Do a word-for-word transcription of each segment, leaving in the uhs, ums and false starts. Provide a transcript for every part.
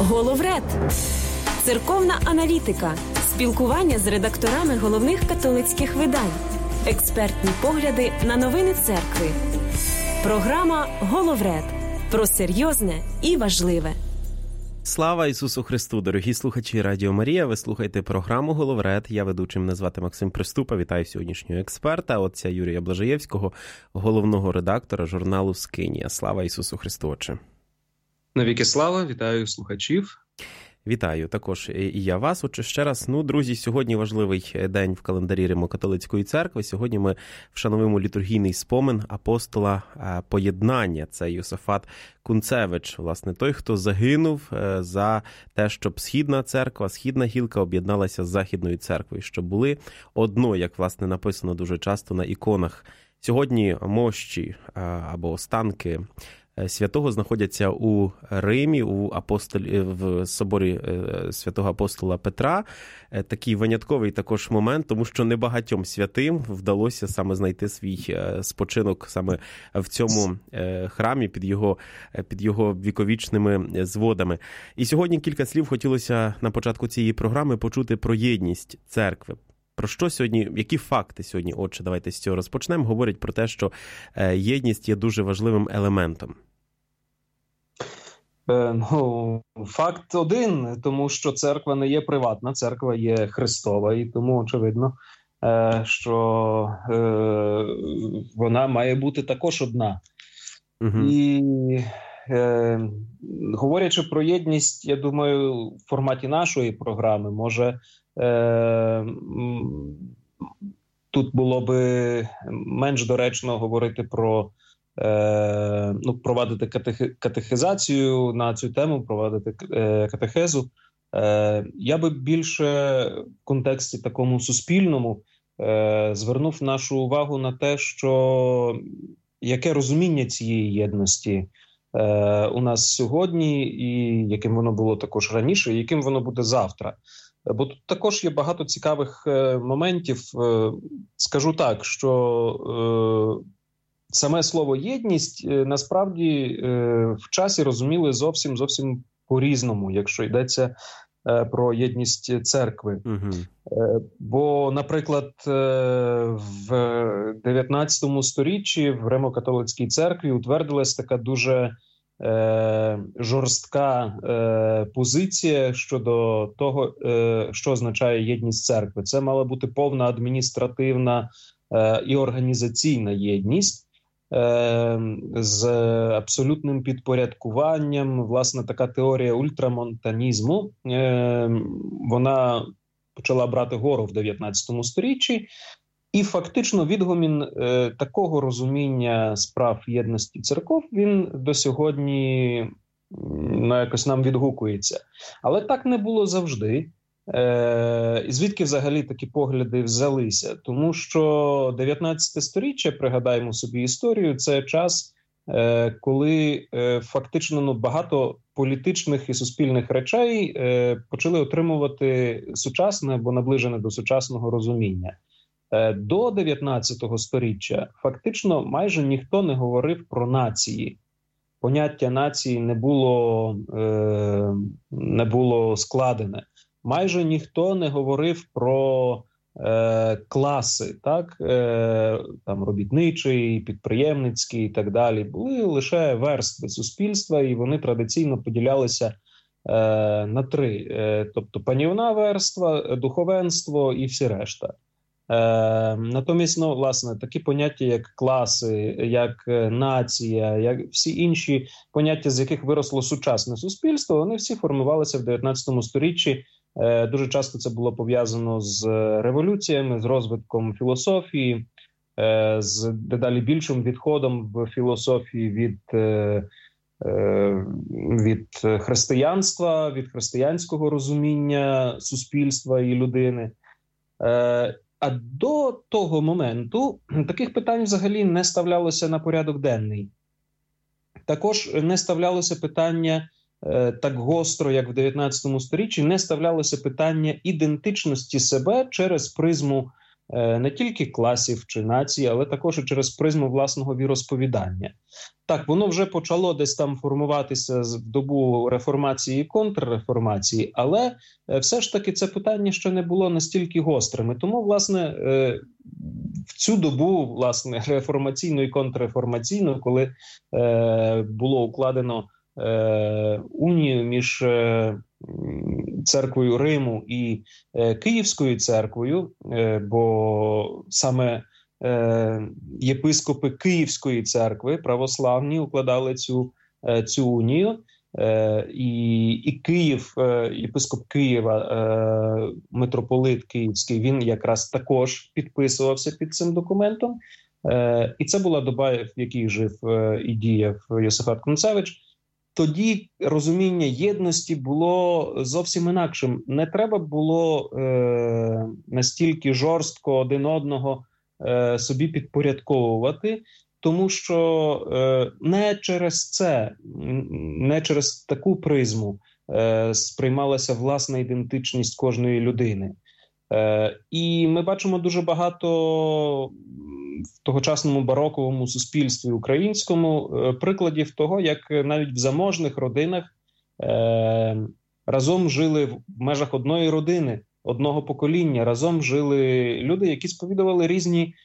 Головред. Церковна аналітика. Спілкування з редакторами головних католицьких видань. Експертні погляди на новини церкви. Програма «Головред». Про серйозне і важливе. Слава Ісусу Христу, дорогі слухачі Радіо Марія. Ви слухаєте програму «Головред». Я ведучий, мене звати Максим Приступа. Вітаю сьогоднішнього експерта, отця Юрія Блажаєвського, головного редактора журналу «Скинія». Слава Ісусу Христу, отче. Навіки слава, вітаю слухачів. Вітаю також і я вас. Отже, ще раз, ну, друзі, сьогодні важливий день в календарі Римо-католицької церкви. Сьогодні ми вшановуємо літургійний спомин апостола поєднання. Це Йосафат Кунцевич, власне, той, хто загинув за те, щоб східна церква, східна гілка об'єдналася з західною церквою, щоб були одно, як, власне, написано дуже часто на іконах. Сьогодні мощі або останки святого знаходяться у Римі, у апостолі, в соборі святого апостола Петра. Такий винятковий також момент, тому що небагатьом святим вдалося саме знайти свій спочинок саме в цьому храмі під його, під його віковічними зводами. І сьогодні кілька слів хотілося на початку цієї програми почути про єдність церкви. Про що сьогодні, які факти сьогодні, отче, давайте з цього розпочнемо, говорять про те, що єдність є дуже важливим елементом? Е, ну, факт один, тому що церква не є приватна, церква є Христова, і тому очевидно, е, що е, вона має бути також одна. Угу. І е, говорячи про єдність, я думаю, в форматі нашої програми, може, Е, тут було би менш доречно говорити про е, ну, провадити катех, катехизацію на цю тему, провадити е, катехезу. Е, я би більше в контексті такому суспільному е, звернув нашу увагу на те, що яке розуміння цієї єдності е, у нас сьогодні, і яким воно було також раніше, і яким воно буде завтра. Бо тут також є багато цікавих е, моментів. Е, скажу так, що е, саме слово «єдність» е, насправді е, в часі розуміли зовсім, зовсім по-різному, якщо йдеться е, про єдність церкви. Угу. Е, бо, наприклад, е, в дев'ятнадцятому сторіччі в Римо-католицькій церкві утвердилась така дуже Е, жорстка е, позиція щодо того, е, що означає єдність церкви. Це мала бути повна адміністративна е, і організаційна єдність е, з абсолютним підпорядкуванням. Власне, така теорія ультрамонтанізму, е, вона почала брати гору в дев'ятнадцятому сторіччі. І фактично відгомін е, такого розуміння справ єдності церков, він до сьогодні ну, якось нам відгукується. Але так не було завжди. Е, і звідки взагалі такі погляди взялися? Тому що дев'ятнадцяте сторіччя, пригадаємо собі історію, це час, е, коли е, фактично ну, багато політичних і суспільних речей е, почали отримувати сучасне або наближене до сучасного розуміння. До дев'ятнадцятого сторіччя фактично майже ніхто не говорив про нації. Поняття нації не було, е, не було складене. Майже ніхто не говорив про е, класи, так? Е, там, робітничий, підприємницький і так далі. Були лише верстви суспільства, і вони традиційно поділялися е, на три. Е, тобто панівна верства, духовенство і всі решта. Е, натомість, ну, власне, такі поняття, як класи, як нація, як всі інші поняття, з яких виросло сучасне суспільство, вони всі формувалися в дев'ятнадцятому сторіччі. Е, дуже часто це було пов'язано з революціями, з розвитком філософії, е, з дедалі більшим відходом в філософії від, е, е, від християнства, від християнського розуміння суспільства і людини. Е, А до того моменту таких питань взагалі не ставлялося на порядок денний. Також не ставлялося питання е, так гостро, як в дев'ятнадцятому сторіччі, не ставлялося питання ідентичності себе через призму не тільки класів чи націй, але також і через призму власного віросповідання. Так, воно вже почало десь там формуватися в добу реформації і контрреформації, але все ж таки це питання ще не було настільки гострим. І тому, власне, в цю добу, власне, реформаційну і контрреформаційну, коли було укладено унію між церквою Риму і Київською церквою, бо саме єпископи Київської церкви православні укладали цю, цю унію, і, і Київ, єпископ Києва, митрополит Київський, він якраз також підписувався під цим документом. І це була доба, в якій жив і діяв Йосифат Концевич. Тоді розуміння єдності було зовсім інакшим. Не треба було е, настільки жорстко один одного е, собі підпорядковувати, тому що е, не через це, не через таку призму е, сприймалася власна ідентичність кожної людини. Е, і ми бачимо дуже багато в тогочасному бароковому суспільстві українському прикладів того, як навіть в заможних родинах е, разом жили в межах одної родини, одного покоління, разом жили люди, які сповідували різні,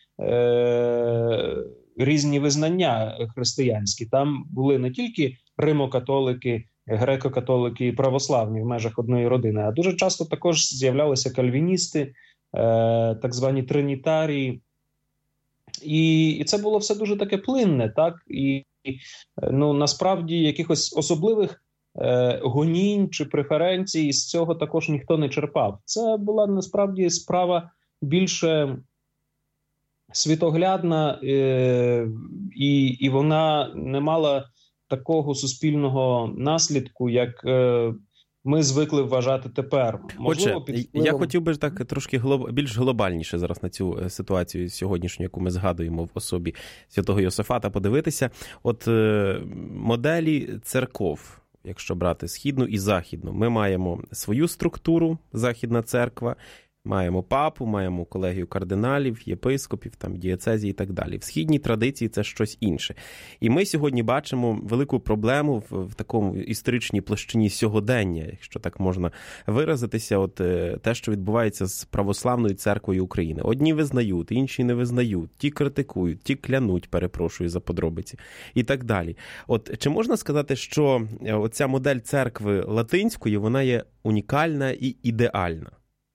е, різні визнання християнські. Там були не тільки римокатолики, греко-католики і православні в межах одної родини, а дуже часто також з'являлися кальвіністи, е, так звані тринітарії. І, і це було все дуже таке плинне, так? І, ну, насправді, якихось особливих е, гонінь чи преференцій з цього також ніхто не черпав. Це була, насправді, справа більше світоглядна, е, і, і вона не мала такого суспільного наслідку, як е, ми звикли вважати тепер. Можливо, Отже, впливом... я хотів би так трошки глоб... більш глобальніше зараз на цю ситуацію сьогоднішню, яку ми згадуємо в особі святого Йосифата, подивитися. От е, моделі церков, якщо брати східну і західну, ми маємо свою структуру, Західна церква, маємо папу, маємо колегію кардиналів, єпископів, там, дієцезії і так далі. В східній традиції це щось інше. І ми сьогодні бачимо велику проблему в, в такому історичній площині сьогодення, якщо так можна виразитися, от те, що відбувається з православною церквою України. Одні визнають, інші не визнають, ті критикують, ті клянуть, перепрошую за подробиці, і так далі. От чи можна сказати, що оця модель церкви латинської, вона є унікальна і ідеальна?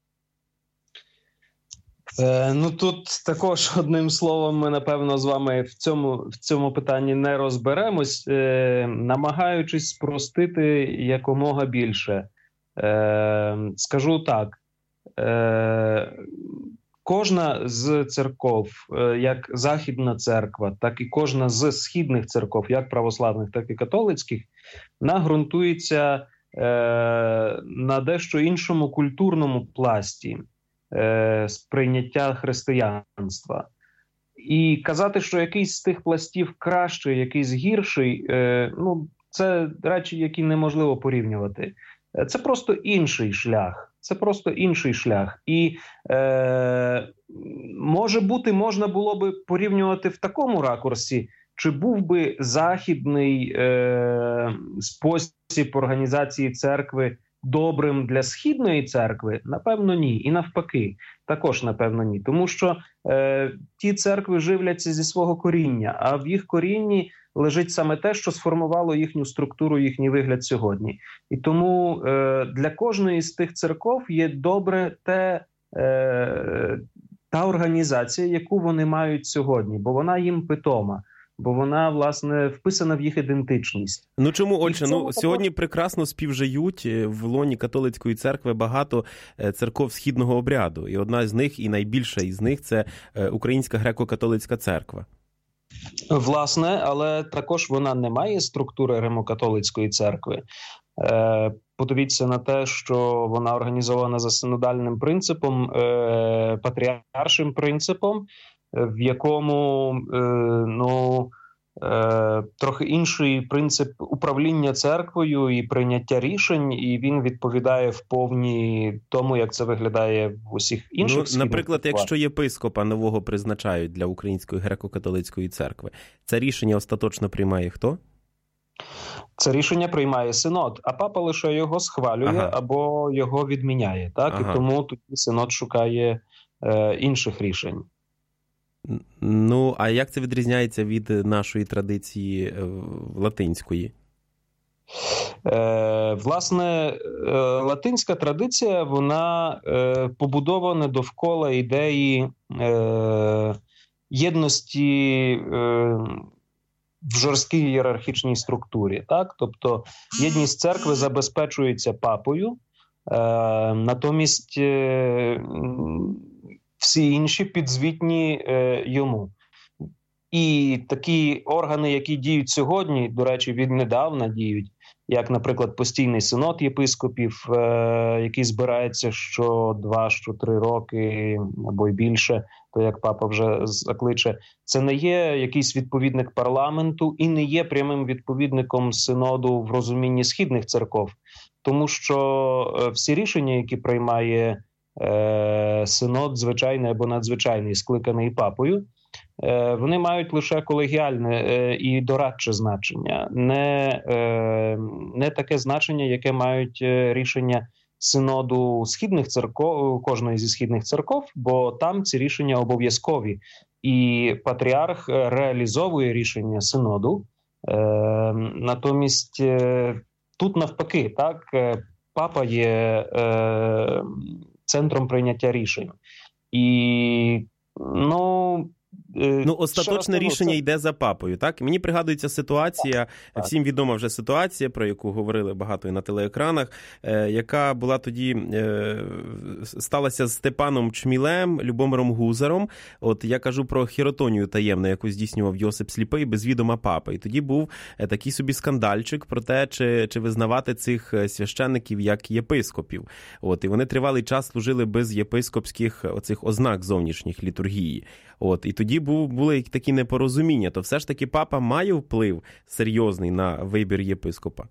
Е, ну, тут також одним словом ми, напевно, з вами в цьому, в цьому питанні не розберемось, е, намагаючись спростити якомога більше. Е, скажу так, е, кожна з церков, е, як Західна церква, так і кожна з східних церков, як православних, так і католицьких, вона ґрунтується е, на дещо іншому культурному пласті сприйняття християнства. І казати, що якийсь з тих пластів кращий, якийсь гірший, ну, це речі, які неможливо порівнювати. Це просто інший шлях. Це просто інший шлях. І, е, може бути, можна було би порівнювати в такому ракурсі, чи був би західний е, спосіб організації церкви добрим для східної церкви? Напевно, ні. І навпаки, також, напевно, ні. Тому що е, ті церкви живляться зі свого коріння, а в їх корінні лежить саме те, що сформувало їхню структуру, їхній вигляд сьогодні. І тому е, для кожної з тих церков є добре те, е, та організація, яку вони мають сьогодні, бо вона їм питома. Бо вона, власне, вписана в їх ідентичність. Ну чому, Ольше, ну також... сьогодні прекрасно співжиють в лоні католицької церкви багато церков східного обряду. І одна з них, і найбільша із них, це Українська греко-католицька церква. Власне, але також вона не має структури римокатолицької церкви. Е, подивіться на те, що вона організована за синодальним принципом, е, патріаршим принципом, в якому, е, ну, е, трохи інший принцип управління церквою і прийняття рішень, і він відповідає в повні тому, як це виглядає в усіх інших ну, наприклад, якщо єпископа нового призначають для Української греко-католицької церкви, це рішення остаточно приймає хто? Це рішення приймає синод, а папа лише його схвалює ага. або його відміняє. Так? Ага. І тому тоді синод шукає е, інших рішень. Ну, а як це відрізняється від нашої традиції е, латинської? Е, власне, е, латинська традиція, вона е, побудована довкола ідеї е, єдності е, в жорсткій ієрархічній структурі. Так? Тобто єдність церкви забезпечується папою, е, натомість е, всі інші підзвітні е, йому. І такі органи, які діють сьогодні, до речі, віднедавна діють, як, наприклад, постійний синод єпископів, е, який збирається що два, що три роки або й більше, то як папа вже закличе, це не є якийсь відповідник парламенту і не є прямим відповідником синоду в розумінні східних церков. Тому що всі рішення, які приймає е, синод, звичайний або надзвичайний, скликаний папою, е, вони мають лише колегіальне е, і дорадче значення, не, е, не таке значення, яке мають рішення синоду східних церков, кожної зі східних церков, бо там ці рішення обов'язкові. І патріарх реалізовує рішення синоду. Е, натомість е, тут навпаки, так, папа є е, центром прийняття рішень. І, ну... Ну, остаточне рішення це... йде за папою, так? Мені пригадується ситуація, так, всім відома вже ситуація, про яку говорили багато і на телеекранах, е, яка була тоді, е, сталася з Степаном Чмілем, Любомиром Гузаром. От я кажу про хіротонію таємну, яку здійснював Йосип Сліпий без відома папи. І тоді був такий собі скандальчик про те, чи, чи визнавати цих священників як єпископів. От, і вони тривалий час служили без єпископських оцих ознак зовнішніх літургії. От, і тоді був, були такі непорозуміння. То все ж таки папа має вплив серйозний на вибір єпископа?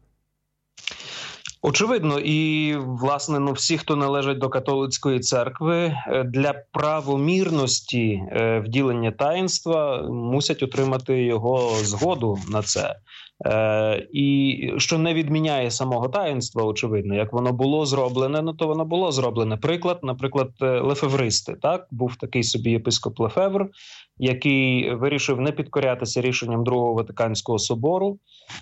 Очевидно. І, власне, ну, всі, хто належать до католицької церкви, для правомірності вділення таїнства мусять отримати його згоду на це. Е, і що не відміняє самого таїнства, очевидно, як воно було зроблене, ну то воно було зроблене. Приклад, наприклад, лефевристи, так? Був такий собі єпископ Лефевр, який вирішив не підкорятися рішенням Другого Ватиканського собору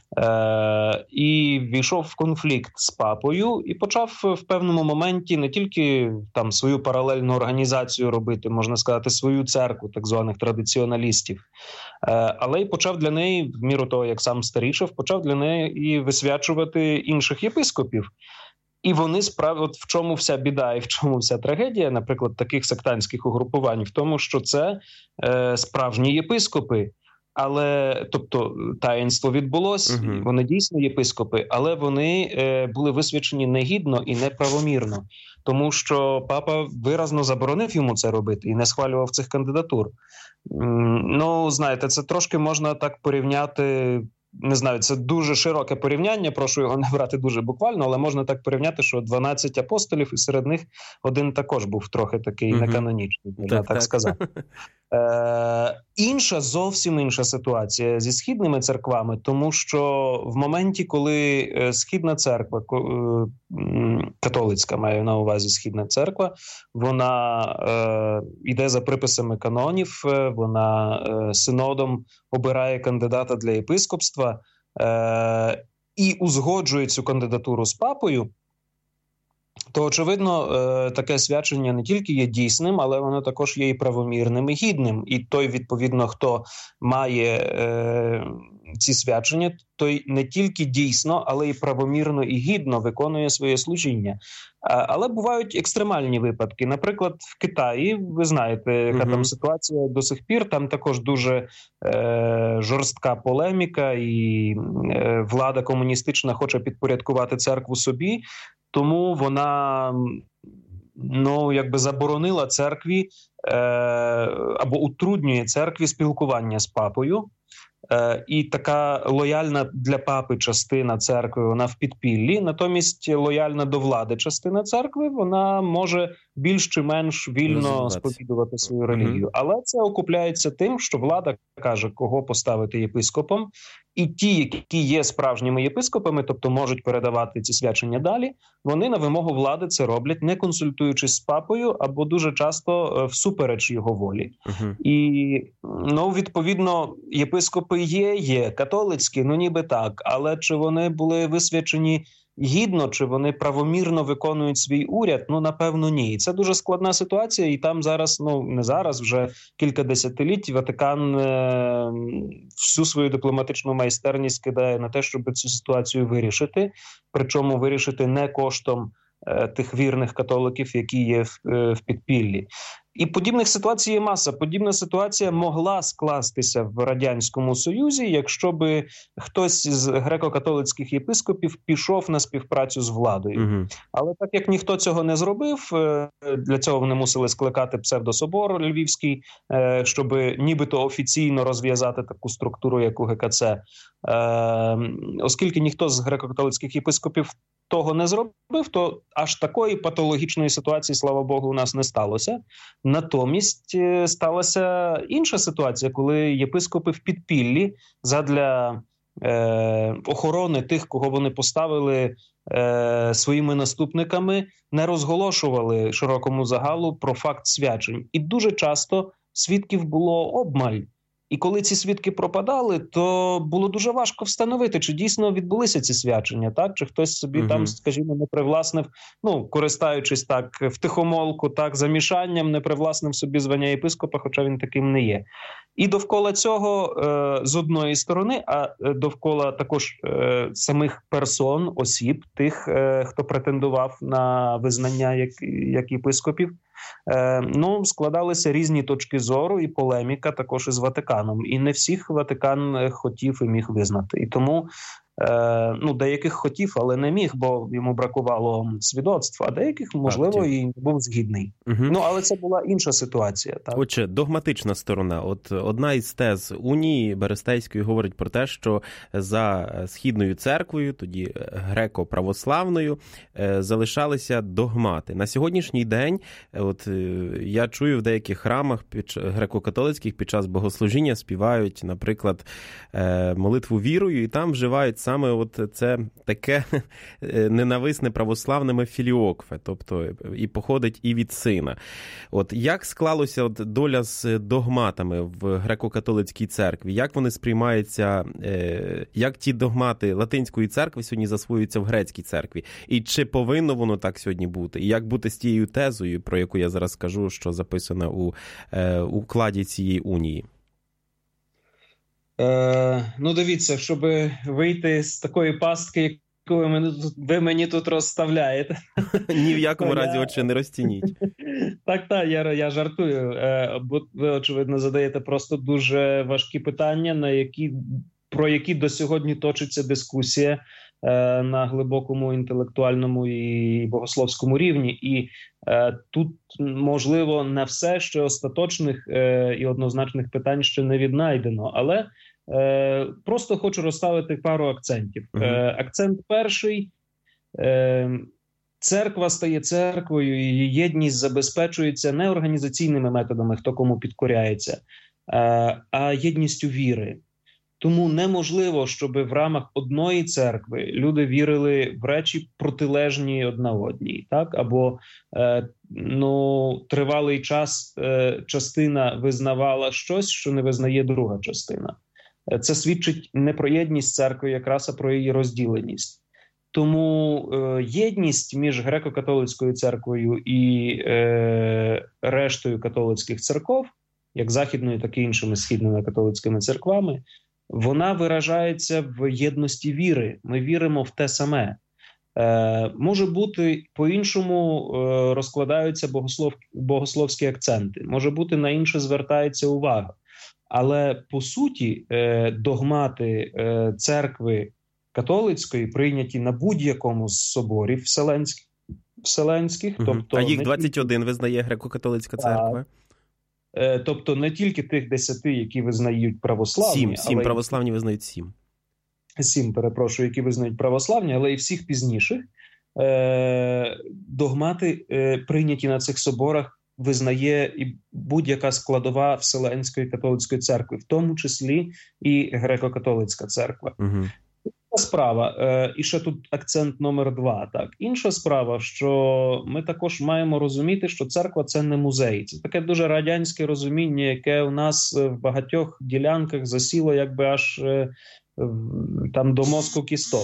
е, і ввійшов в конфлікт з папою і почав в певному моменті не тільки там свою паралельну організацію робити, можна сказати, свою церкву так званих традиціоналістів, е, але й почав для неї, в міру того, як сам старішав, почав для неї і висвячувати інших єпископів. І вони справді, от в чому вся біда і в чому вся трагедія, наприклад, таких сектантських угрупувань, в тому, що це е, справжні єпископи. Але, тобто, таїнство відбулось, угу. Вони дійсно єпископи, але вони е, були висвячені негідно і неправомірно. Тому що папа виразно заборонив йому це робити і не схвалював цих кандидатур. Ну, знаєте, це трошки можна так порівняти. Не знаю, це дуже широке порівняння, прошу його не брати дуже буквально, але можна так порівняти, що дванадцять апостолів, і серед них один також був трохи такий mm-hmm. неканонічний, можна так, так, так сказати. Е, інша, зовсім інша ситуація зі східними церквами, тому що в моменті, коли східна церква, католицька, маю на увазі східна церква, вона е, йде за приписами канонів, вона е, синодом обирає кандидата для єпископства е, і узгоджує цю кандидатуру з папою, то, очевидно, таке свячення не тільки є дійсним, але воно також є і правомірним, і гідним. І той, відповідно, хто має е, ці свячення, той не тільки дійсно, але і правомірно і гідно виконує своє служіння. А, але бувають екстремальні випадки. Наприклад, в Китаї, ви знаєте, яка угу. там ситуація до сих пір, там також дуже е, жорстка полеміка, і е, влада комуністична хоче підпорядкувати церкву собі, тому вона, ну, якби заборонила церкві е, або утруднює церкві спілкування з папою. і така лояльна для папи частина церкви, вона в підпіллі, натомість лояльна до влади частина церкви, вона може більш чи менш вільно сповідувати свою релігію. Mm-hmm. Але це окупляється тим, що влада каже, кого поставити єпископом, і ті, які є справжніми єпископами, тобто можуть передавати ці свячення далі, вони на вимогу влади це роблять, не консультуючись з папою, або дуже часто всупереч його волі. Uh-huh. І, ну, відповідно, єпископи є, є католицькі, ну ніби так, але чи вони були висвячені гідно, чи вони правомірно виконують свій уряд? Ну, напевно, ні. І це дуже складна ситуація, і там зараз, ну, не зараз, вже кілька десятиліть Ватикан е- всю свою дипломатичну майстерність кидає на те, щоб цю ситуацію вирішити, причому вирішити не коштом е- тих вірних католиків, які є в, е- в підпіллі. І подібних ситуацій є маса. Подібна ситуація могла скластися в Радянському Союзі, якщо би хтось з греко-католицьких єпископів пішов на співпрацю з владою. Угу. Але так як ніхто цього не зробив, для цього вони мусили скликати псевдособор Львівський, щоб нібито офіційно розв'язати таку структуру, як у ГКЦ. Оскільки ніхто з греко-католицьких єпископів того не зробив, то аж такої патологічної ситуації, слава Богу, у нас не сталося. Натомість сталася інша ситуація, коли єпископи в підпіллі задля е, охорони тих, кого вони поставили е, своїми наступниками, не розголошували широкому загалу про факт свячень. І дуже часто свідків було обмаль. І коли ці свідки пропадали, то було дуже важко встановити, чи дійсно відбулися ці свячення, так? Чи хтось собі uh-huh. там, скажімо, не привласнив, ну, користаючись так втихомолку, так, замішанням, не привласнив собі звання єпископа, хоча він таким не є. І довкола цього, е, з одної сторони, а довкола також е, самих персон, осіб, тих, е, хто претендував на визнання як, як єпископів, Е, ну, складалися різні точки зору і полеміка також із Ватиканом. І не всіх Ватикан хотів і міг визнати. І тому, е, ну, деяких хотів, але не міг, бо йому бракувало свідоцтва, а деяких, можливо, і не був згідний. Угу. Ну, але це була інша ситуація. Так? Отже, догматична сторона. От одна із тез Унії Берестейської говорить про те, що за Східною церквою, тоді греко-православною, залишалися догмати. На сьогоднішній день, от я чую в деяких храмах греко-католицьких під час богослужіння співають, наприклад, молитву вірою, і там вживають саме от це таке ненависне православними філіокве, тобто і походить і від сина. От як склалося от доля з догматами в греко-католицькій церкві? Як вони сприймаються, як ті догмати латинської церкви сьогодні засвоюються в грецькій церкві? І чи повинно воно так сьогодні бути? І як бути з тією тезою, про яку я зараз скажу, що записана у укладі цієї унії? Е, ну, дивіться, щоб вийти з такої пастки, яку ви мені, ви мені тут розставляєте. Ні в якому разі очі не розтяніть. Так, так, я, я жартую. Е, бо ви, очевидно, задаєте просто дуже важкі питання, на які, про які до сьогодні точиться дискусія е, на глибокому інтелектуальному і богословському рівні. І е, тут, можливо, не все ще остаточних е, і однозначних питань ще не віднайдено, але Е, просто хочу розставити пару акцентів. Е, акцент перший. Е, церква стає церквою, і її єдність забезпечується не організаційними методами, хто кому підкоряється, е, а єдністю віри. Тому неможливо, щоб в рамах одної церкви люди вірили в речі протилежні одна одній, так? Або е, ну, тривалий час е, частина визнавала щось, що не визнає друга частина. Це свідчить не про єдність церкви, якраз, а про її розділеність. Тому е, єдність між греко-католицькою церквою і е, рештою католицьких церков, як західною, так і іншими східними католицькими церквами, вона виражається в єдності віри. Ми віримо в те саме. Е, може бути, по-іншому е, розкладаються богослов, богословські акценти. Може бути, на інше звертається увага. Але, по суті, догмати церкви католицької прийняті на будь-якому з соборів вселенських. вселенських угу. тобто а їх двадцять один визнає греко-католицька церква? тобто не тільки тих десяти, які визнають православні. Сім, сім але православні визнають сім. Сім, перепрошую, які визнають православні, але і всіх пізніших догмати, прийняті на цих соборах, визнає і будь-яка складова Вселенської католицької церкви, в тому числі і греко-католицька церква. Угу. Інша справа, і ще тут акцент номер два, так. Інша справа, що ми також маємо розуміти, що церква – це не музей. Це таке дуже радянське розуміння, яке у нас в багатьох ділянках засіло якби аж там до мозку кісток.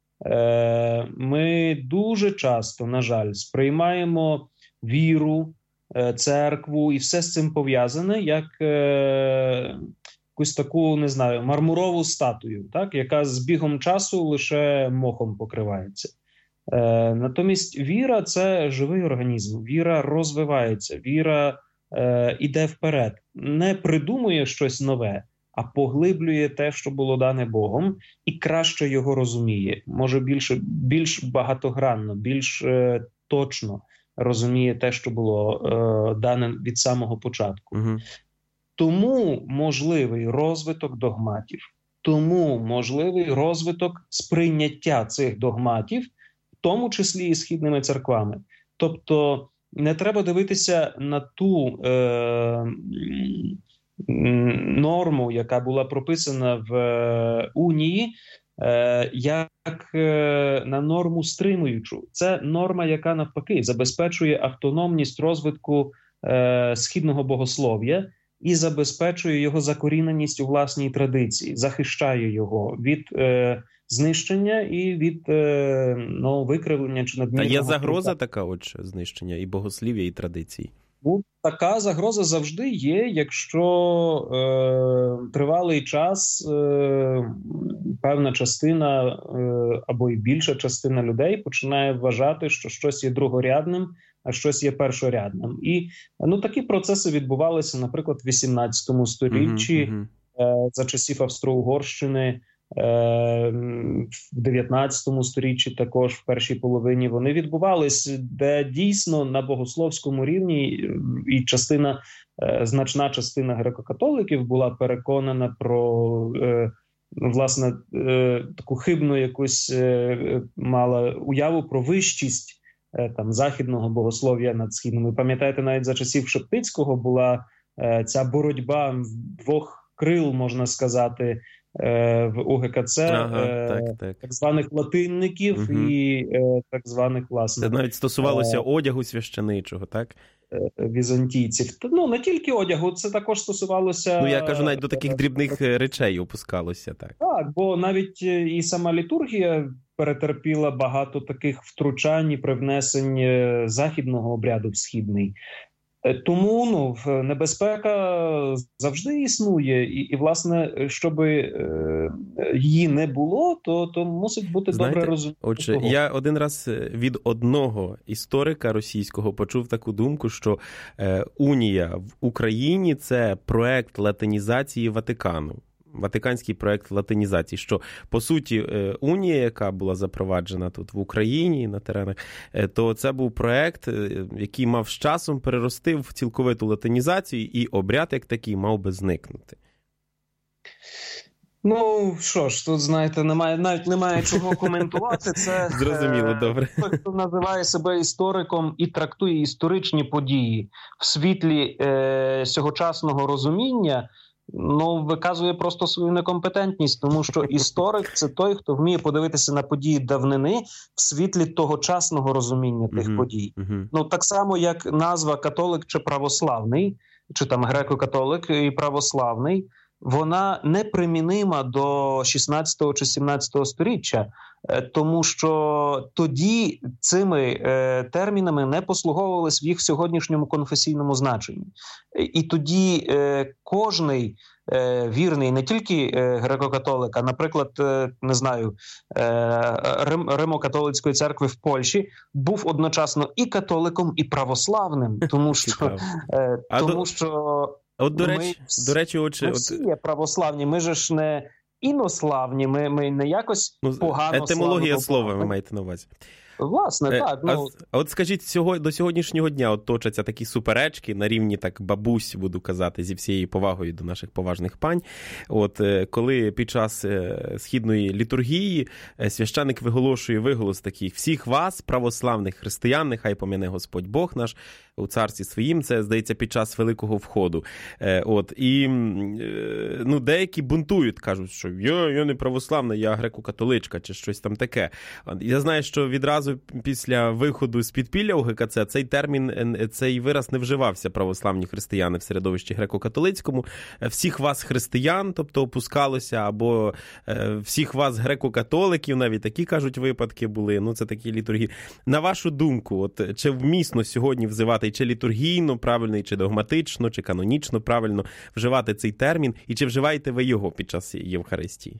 Ми дуже часто, на жаль, сприймаємо віру, церкву і все з цим пов'язане, як якусь таку, не знаю, мармурову статую, так, яка з бігом часу лише мохом покривається. Е, натомість віра – це живий організм, віра розвивається, віра е, іде вперед, не придумує щось нове, а поглиблює те, що було дане Богом, і краще його розуміє, може більше, більш багатогранно, більш е, точно розуміє те, що було е, дане від самого початку. Угу. Тому можливий розвиток догматів, тому можливий розвиток сприйняття цих догматів, в тому числі і східними церквами. Тобто не треба дивитися на ту е, норму, яка була прописана в е, унії, е, як е, на норму стримуючу. Це норма, яка навпаки забезпечує автономність розвитку е, східного богослов'я, і забезпечує його закоріненість у власній традиції, захищає його від е, знищення і від е, ну, викривлення чи надмірного. А є загроза впливу. Така, отже, знищення і богослів'я, і традицій? Ну, така загроза завжди є, якщо е, тривалий час е, певна частина е, або й більша частина людей починає вважати, що щось є другорядним, а щось є першорядним. І ну, такі процеси відбувалися, наприклад, в вісімнадцятому сторіччі, uh-huh, uh-huh. Е, за часів Австро-Угорщини, е, в дев'ятнадцятому сторіччі також, в першій половині, вони відбувалися, де дійсно на богословському рівні і частина, е, значна частина греко-католиків була переконана про, е, власне, е, таку хибну якусь е, мала уяву про вищість там західного богослов'я над східним. Ви пам'ятаєте, навіть за часів Шептицького була е, ця боротьба двох крил, можна сказати, е, в УГКЦ, ага, е, так, так. так званих латинників угу. і е, так званих, власне... Це навіть стосувалося е, одягу священичого, так? Візантійців. Ну, не тільки одягу, це також стосувалося... Ну, я кажу, навіть до таких дрібних речей опускалося, так. Так, бо навіть і сама літургія перетерпіла багато таких втручань і привнесень західного обряду в східний. Тому ну, небезпека завжди існує, і, і власне, щоб е, її не було, то, то мусить бути Знаєте, добре розуміти. Отже, того. Я один раз від одного історика російського почув таку думку, що е, унія в Україні – це проект латинізації Ватикану. Ватиканський проект латинізації, що, по суті, унія, яка була запроваджена тут в Україні, на теренах, то це був проект, який мав з часом перерости в цілковиту латинізацію, і обряд, як такий, мав би зникнути. Ну, що ж, тут, знаєте, немає, навіть немає чого коментувати. Це Зрозуміло, добре. Той, хто називає себе істориком і трактує історичні події в світлі е, сьогочасного розуміння, ну, виказує просто свою некомпетентність, тому що історик – це той, хто вміє подивитися на події давнини в світлі тогочасного розуміння тих uh-huh, подій. Uh-huh. Ну, так само, як назва католик чи православний, чи там греко-католик і православний, вона непримінима до шістнадцятого чи сімнадцятого сторіччя, тому що тоді цими е, термінами не послуговувалися в їх сьогоднішньому конфесійному значенні. І тоді е, кожний е, вірний, не тільки е, греко-католик, а, наприклад, е, не знаю, е, Рим, Римо-католицької церкви в Польщі, був одночасно і католиком, і православним, тому що... Е, тому що От, до речі, ми, до речі, отже, ми всі є православні, ми ж не інославні, ми, ми не якось ну, погано етимологія славимо слова Бога. Ви маєте на увазі. Власне, так. Ну... А от скажіть, сього, до сьогоднішнього дня от точаться такі суперечки на рівні так бабусь, буду казати, зі всією повагою до наших поважних пань. От коли під час східної літургії священик виголошує виголос таких: всіх вас, православних християн, нехай пом'яне Господь Бог наш у царстві своїм, це, здається, під час Великого Входу. От, і ну, деякі бунтують, кажуть, що я, я не православна, я греко-католичка, чи щось там таке. Я знаю, що відразу після виходу з підпілля у ГКЦ цей термін, цей вираз не вживався православні християни в середовищі греко-католицькому. Всіх вас християн, тобто опускалося, або всіх вас греко-католиків, навіть такі, кажуть, випадки були. Ну, це такі літургії. На вашу думку, от, чи вмісно сьогодні взивати, чи літургійно правильно, чи догматично, чи канонічно правильно вживати цей термін, і чи вживаєте ви його під час Євхаристії?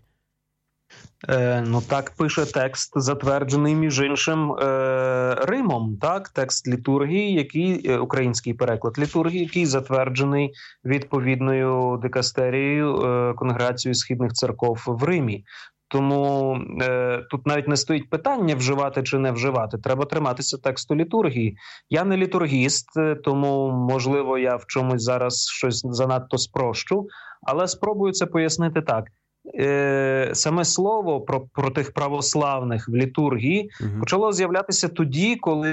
Е, ну, так пише текст, затверджений, між іншим, е, Римом, так? Текст літургії, який, е, український переклад літургії, який затверджений відповідною дикастерією, е, Конгрегацією східних церков в Римі. Тому е, тут навіть не стоїть питання, вживати чи не вживати. Треба триматися тексту літургії. Я не літургіст, тому, можливо, я в чомусь зараз щось занадто спрощу, але спробую це пояснити так. Е, саме слово про, про тих православних в літургії угу. почало з'являтися тоді, коли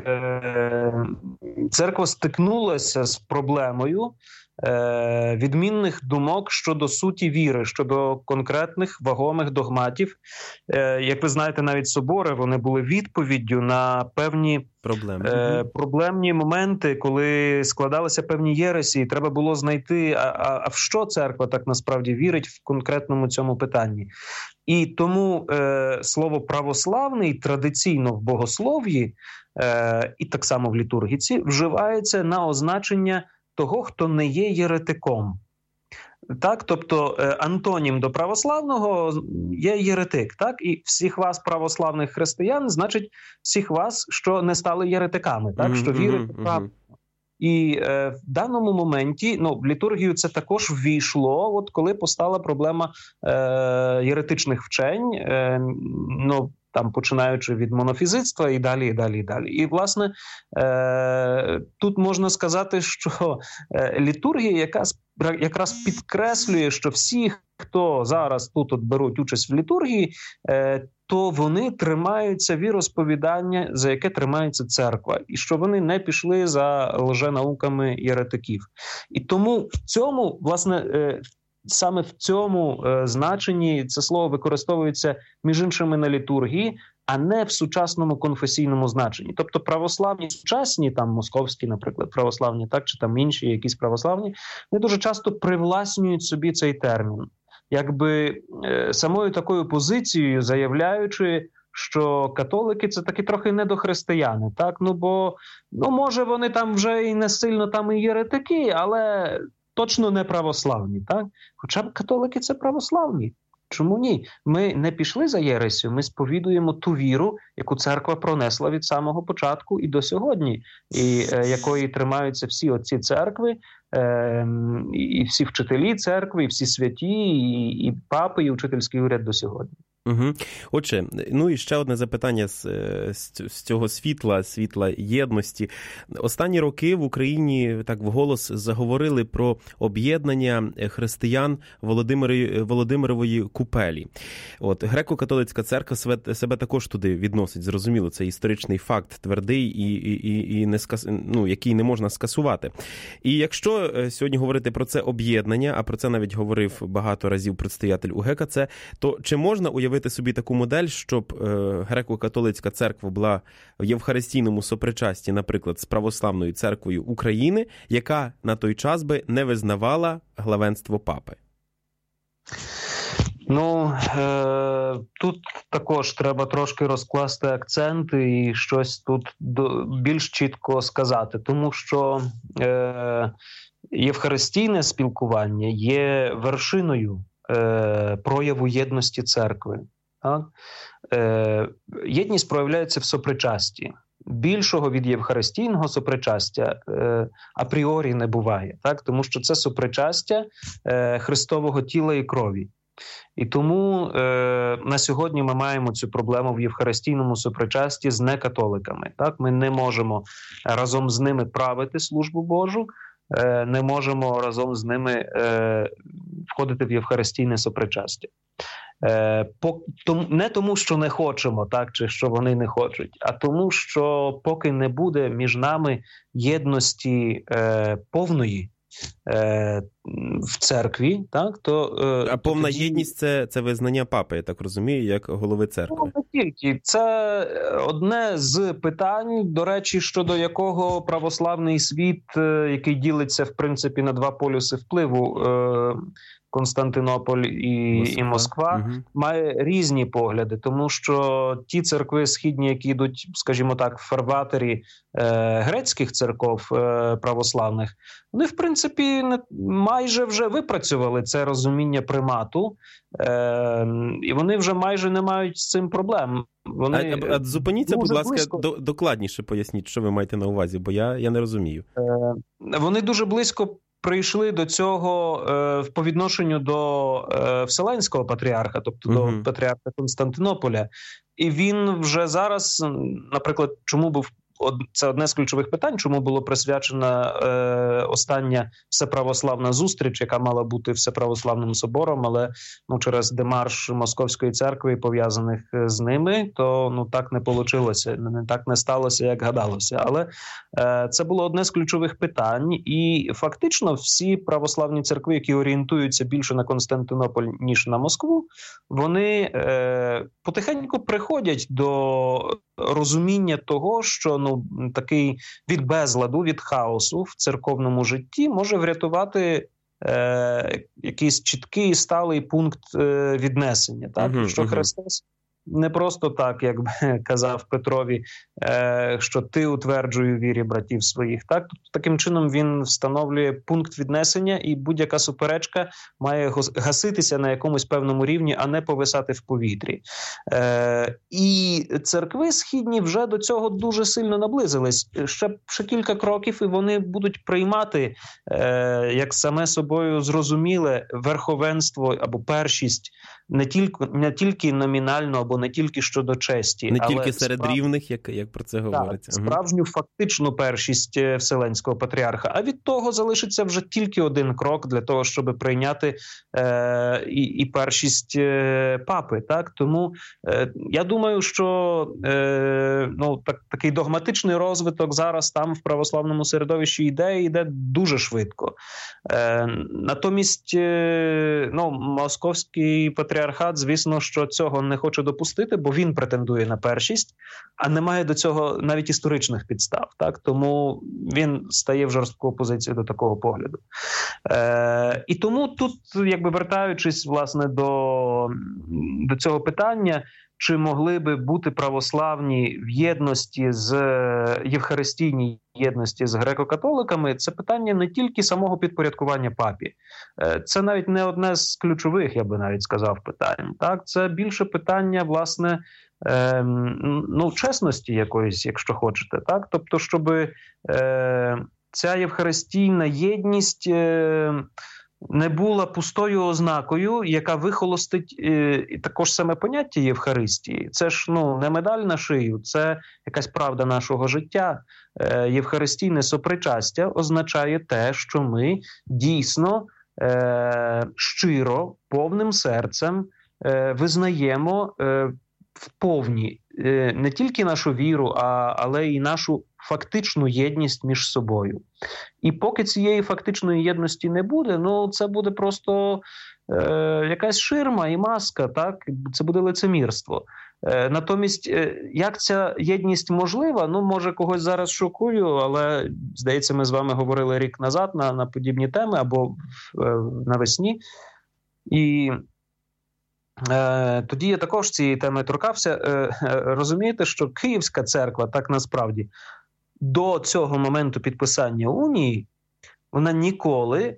е, церква стикнулася з проблемою е, відмінних думок щодо суті віри, щодо конкретних вагомих догматів. Е, як ви знаєте, навіть собори, вони були відповіддю на певні Проблеми. Е, проблемні моменти, коли складалися певні єресі, і треба було знайти, а, а, а в що церква так насправді вірить в конкретному цьому питанні. І тому е, слово «православний» традиційно в богослов'ї, е, і так само в літургіці, вживається на означення того, хто не є єретиком. Так, тобто е, антонім до православного є єретик, так? І всіх вас, православних християн, значить всіх вас, що не стали єретиками, так? Mm-hmm, що вірите mm-hmm. правильно. І е, в даному моменті, ну, в літургію це також ввійшло, от коли постала проблема е, єретичних вчень, е, ну, там починаючи від монофізитства і далі, і далі, і далі. І, власне, е, тут можна сказати, що е, літургія якраз, якраз підкреслює, що всі, хто зараз тут от беруть участь в літургії, е, то вони тримаються віросповідання, за яке тримається церква, і що вони не пішли за лженауками єретиків. І тому в цьому, власне, е, саме в цьому е, значенні це слово використовується, між іншими, на літургії, а не в сучасному конфесійному значенні. Тобто православні сучасні, там московські, наприклад, православні, так, чи там інші якісь православні, вони дуже часто привласнюють собі цей термін. Якби е, самою такою позицією заявляючи, що католики – це таки трохи недохристияни, так? Ну, бо, ну, може, вони там вже і не сильно там і єретики, але точно не православні, так? Хоча б католики – це православні. Чому ні? Ми не пішли за єресю, ми сповідуємо ту віру, яку церква пронесла від самого початку і до сьогодні, і е, якої тримаються всі отці церкви, е, і всі вчителі церкви, і всі святі, і, і папи, і учительський уряд до сьогодні. Угу. Отже, ну і ще одне запитання з, з цього світла, світла єдності. Останні роки в Україні так вголос заговорили про об'єднання християн Володимирої, Володимирової купелі. От, греко-католицька церква себе, себе також туди відносить, зрозуміло, це історичний факт твердий, і, і, і не скас, ну, який не можна скасувати. І якщо сьогодні говорити про це об'єднання, а про це навіть говорив багато разів предстоятель УГКЦ, то чи можна уявити собі таку модель, щоб е, греко-католицька церква була в євхаристійному сопричасті, наприклад, з православною церквою України, яка на той час би не визнавала главенство папи? Ну, е, тут також треба трошки розкласти акценти і щось тут до, більш чітко сказати, тому що е, євхаристійне спілкування є вершиною е, прояву єдності церкви. Так? Е, єдність проявляється в сопричасті. Більшого від євхаристійного сопричастя е, апріорі не буває, так? Тому що це сопричастя е, Христового тіла і крові. І тому е, на сьогодні ми маємо цю проблему в євхаристійному сопричасті з некатоликами. Так? Ми не можемо разом з ними правити службу Божу, е, не можемо разом з ними е, входити в євхаристійне сопричастя. Е, по, том, не тому, що не хочемо, так, чи що вони не хочуть, а тому, що поки не буде між нами єдності е, повної, в церкві, так, то... А повна тоді... єдність – це, це визнання папи, я так розумію, як голови церкви. Ну, не тільки. Це одне з питань, до речі, щодо якого православний світ, який ділиться, в принципі, на два полюси впливу, Константинополь і Москва, і Москва угу. має різні погляди, тому що ті церкви східні, які йдуть, скажімо так, в фарватері е, грецьких церков е, православних, вони, в принципі, не, майже вже випрацювали це розуміння примату, е, і вони вже майже не мають з цим проблем. Вони а, а зупиніться, будь ласка, близько... до, докладніше поясніть, що ви маєте на увазі, бо я, я не розумію. Е, вони дуже близько прийшли до цього е, по відношенню до е, Вселенського патріарха, тобто uh-huh. до патріарха Константинополя. І він вже зараз, наприклад, чому був це одне з ключових питань, чому було присвячена е, остання всеправославна зустріч, яка мала бути Всеправославним собором, але ну, через демарш Московської церкви, пов'язаних з ними, то ну, так не вийшло, не так не сталося, як гадалося. Але е, це було одне з ключових питань, і фактично всі православні церкви, які орієнтуються більше на Константинополь, ніж на Москву, вони е, потихеньку приходять до розуміння того, що ну такий від безладу, від хаосу в церковному житті може врятувати е, якийсь чіткий сталий пункт е, віднесення. Так? Uh-huh, що uh-huh. Христос не просто так, як би казав Петрові, е, що ти утверджує вірі братів своїх. Так? Тобто, таким чином він встановлює пункт віднесення, і будь-яка суперечка має гаситися на якомусь певному рівні, а не повисати в повітрі. Е, і церкви східні вже до цього дуже сильно наблизились. Ще, ще кілька кроків, і вони будуть приймати, е, як саме собою зрозуміле, верховенство або першість не тільки, не тільки номінально, або не тільки щодо честі. Не але тільки серед справ... рівних, як, як про це говориться. Так, справжню фактичну першість Вселенського патріарха. А від того залишиться вже тільки один крок для того, щоб прийняти е, і, і першість е, папи. Так? Тому е, я думаю, що е, ну, так, такий догматичний розвиток зараз там в православному середовищі йде, і йде дуже швидко. Е, натомість е, ну, Московський патріархат, звісно, що цього не хоче допустити, бо він претендує на першість, а не має до цього навіть історичних підстав. Так? Тому він стає в жорстку опозицію до такого погляду. Е, і тому тут, якби вертаючись, власне, до, до цього питання, чи могли би бути православні в єдності з євхаристійній єдності з греко-католиками, це питання не тільки самого підпорядкування папі. Це навіть не одне з ключових, я би навіть сказав, питань. Так? Це більше питання, власне, е, ну, чесності якоїсь, якщо хочете. Так? Тобто, щоб е, ця євхаристійна єдність е, не була пустою ознакою, яка вихолостить е, також саме поняття Євхаристії. Це ж ну, не медаль на шию, це якась правда нашого життя. Е, євхаристійне сопричастя означає те, що ми дійсно е, щиро, повним серцем е, визнаємо е, вповні е, не тільки нашу віру, а, але й нашу фактичну єдність між собою. І поки цієї фактичної єдності не буде, ну це буде просто е, якась ширма і маска, так? Це буде лицемірство. Е, натомість, е, як ця єдність можлива, ну може когось зараз шокую, але здається, ми з вами говорили рік назад на, на подібні теми або е, навесні. І Е, тоді я також цієї теми торкався. Е, розумієте, що Київська церква, так насправді, до цього моменту підписання унії, вона ніколи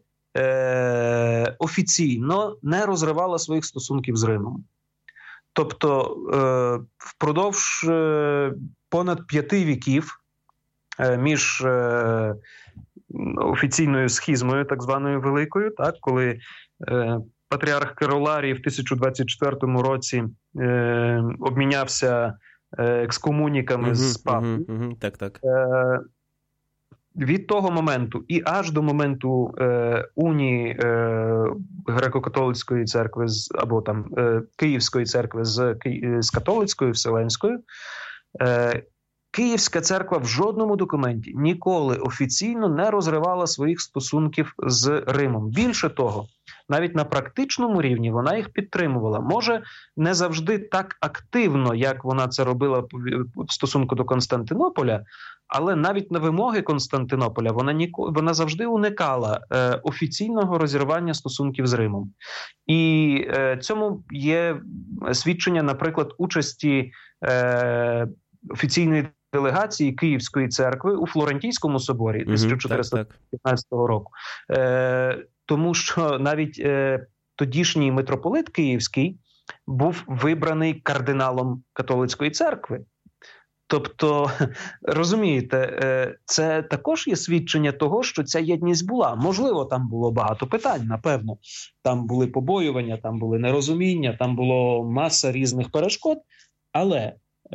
е, офіційно не розривала своїх стосунків з Римом. Тобто е, впродовж е, понад п'яти віків е, між е, офіційною схизмою, так званою великою, так, коли е, патріарх Кириларій в тисяча двадцять четвертому році е, обмінявся е, екскомуніками угу, з папою. Угу, угу, так, так. Е, від того моменту і аж до моменту е, унії е, греко-католицької церкви з, або там е, Київської церкви з, з католицькою Вселенською, е, Київська церква в жодному документі ніколи офіційно не розривала своїх стосунків з Римом. Більше того, навіть на практичному рівні вона їх підтримувала. Може, не завжди так активно, як вона це робила в стосунку до Константинополя, але навіть на вимоги Константинополя вона, ніко... вона завжди уникала е, офіційного розірвання стосунків з Римом. І е, цьому є свідчення, наприклад, участі е, офіційної делегації Київської церкви у Флорентійському соборі тисяча чотириста п'ятнадцятого року. Е, тому що навіть е, тодішній митрополит Київський був вибраний кардиналом католицької церкви. Тобто, розумієте, е, це також є свідчення того, що ця єдність була. Можливо, там було багато питань, напевно. Там були побоювання, там були нерозуміння, там було маса різних перешкод, але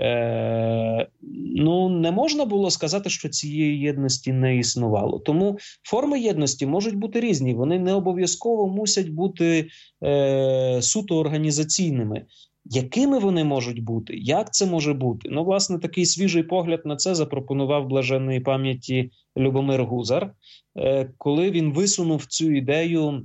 Е, ну, не можна було сказати, що цієї єдності не існувало. Тому форми єдності можуть бути різні. Вони не обов'язково мусять бути е, суто організаційними. Якими вони можуть бути? Як це може бути? Ну, власне, такий свіжий погляд на це запропонував блаженної пам'яті Любомир Гузар, е, коли він висунув цю ідею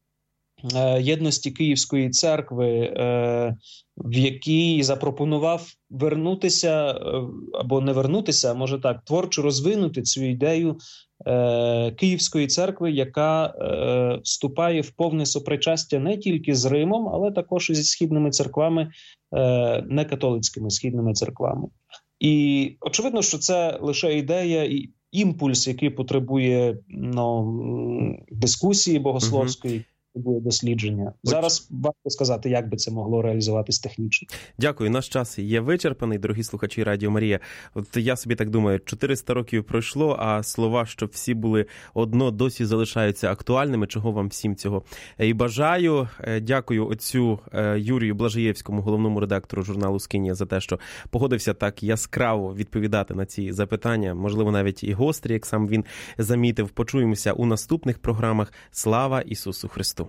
єдності Київської церкви, в якій запропонував вернутися, або не вернутися, а може так, творчо розвинути цю ідею Київської церкви, яка вступає в повне сопричастя не тільки з Римом, але також і зі східними церквами, некатолицькими східними церквами. І очевидно, що це лише ідея і імпульс, який потребує ну, дискусії богословської, угу. Буде дослідження. Зараз важко сказати, як би це могло реалізуватись технічно. Дякую. Наш час є вичерпаний, дорогі слухачі Радіо Марія. От я собі так думаю, чотириста років пройшло, а слова, щоб всі були одно, досі залишаються актуальними. Чого вам всім цього і бажаю. Дякую отцю Юрію Блажаєвському, головному редактору журналу «Скинія», за те, що погодився так яскраво відповідати на ці запитання. Можливо, навіть і гострі, як сам він замітив. Почуємося у наступних програмах. Слава Ісусу Христу!